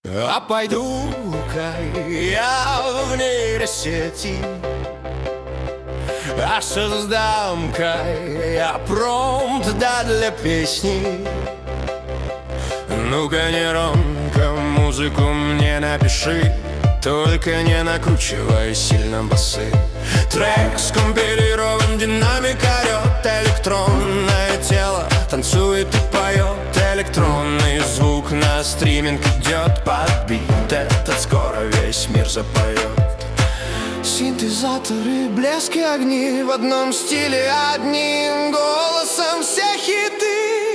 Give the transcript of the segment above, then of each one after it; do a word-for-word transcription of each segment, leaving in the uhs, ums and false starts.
А пойду-ка я в нейросети, а создам-ка я промпт, да, для песни. Ну-ка, нейронка, музыку мне напиши, только не накручивай сильно басы. Трек скомпилирован, динамика орёт, электронное тело танцует и поет. Электронный звук на стриминг идет под бит, этот скоро весь мир запоет. Синтезаторы, блеск и огни в одном стиле, одним голосом все хиты.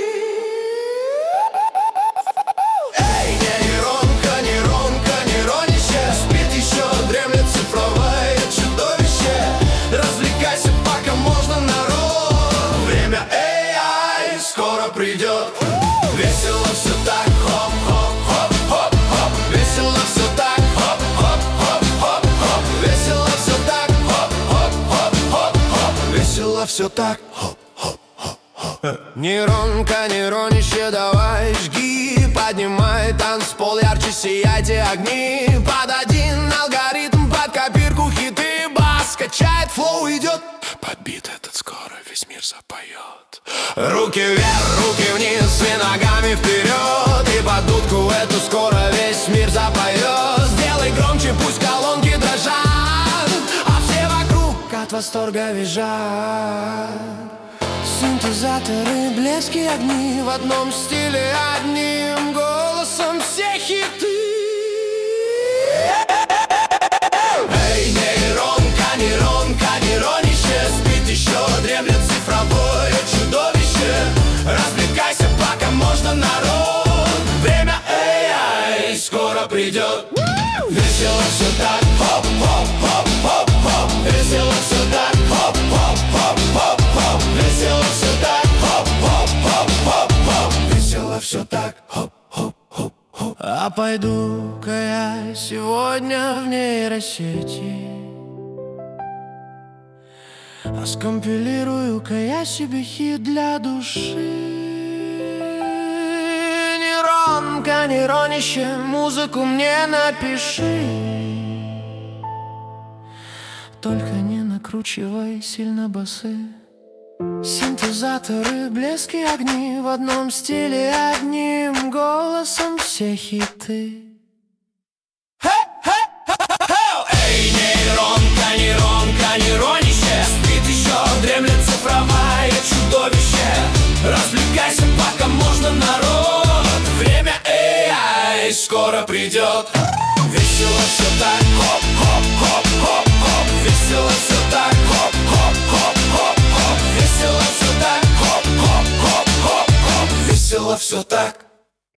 Эй, нейронка, нейронка, нейронище, спит еще, дремлет цифровое чудовище. Развлекайся, пока можно, народ, время эй ай скоро придет. Весело все так, хоп-хоп-хоп-хоп-хоп. Весело все так, хоп-хоп-хоп-хоп-хоп. Весело все так, хоп-хоп-хоп-хоп-хоп. Весело все так, хоп-хоп-хоп-хоп. Нейронка, нейронище, давай жги, поднимай танцпол, ярче сияйте огни. Под один алгоритм, под копирку хиты, бас качает, флоу идет. Под бит этот скоро весь мир запоет. Руки вверх, руки вниз и ногами вперед, и под дудку эту скоро весь мир запоет. Сделай громче, пусть колонки дрожат, а все вокруг от восторга визжат. Синтезаторы, блески, огни в одном стиле, одним голосом все хиты. Эй, нейронка, нейронка, нейронище, спит еще, дремлет цифровое чудовище. Развлекайся, пока можно, народ, время эй ай скоро придет. Весело все так, хоп-хоп-хоп-хоп-хоп. Весело все так, хоп-хоп-хоп-хоп-хоп. Весело все так, хоп-хоп-хоп-хоп-хоп. Весело все так, хоп-хоп-хоп-хоп. А пойду-ка я сегодня в нейросети, а скомпилирую-ка я себе хит для души. Нейронка, нейронище, музыку мне напиши, только не накручивай сильно басы. Синтезаторы, блески, огни в одном стиле, одним голосом все хиты. Эй, нейронка, нейронка, нейронище, спит еще, дремлет цифровое чудовище. Развлекайся, пока можно, народ, время эй ай скоро придет. Весело все так, хоп-хоп-хоп-хоп-хоп. Весело все так, хоп-хоп-хоп-хоп-хоп. Весело все так, хоп-хоп-хоп-хоп-хоп. Весело все так.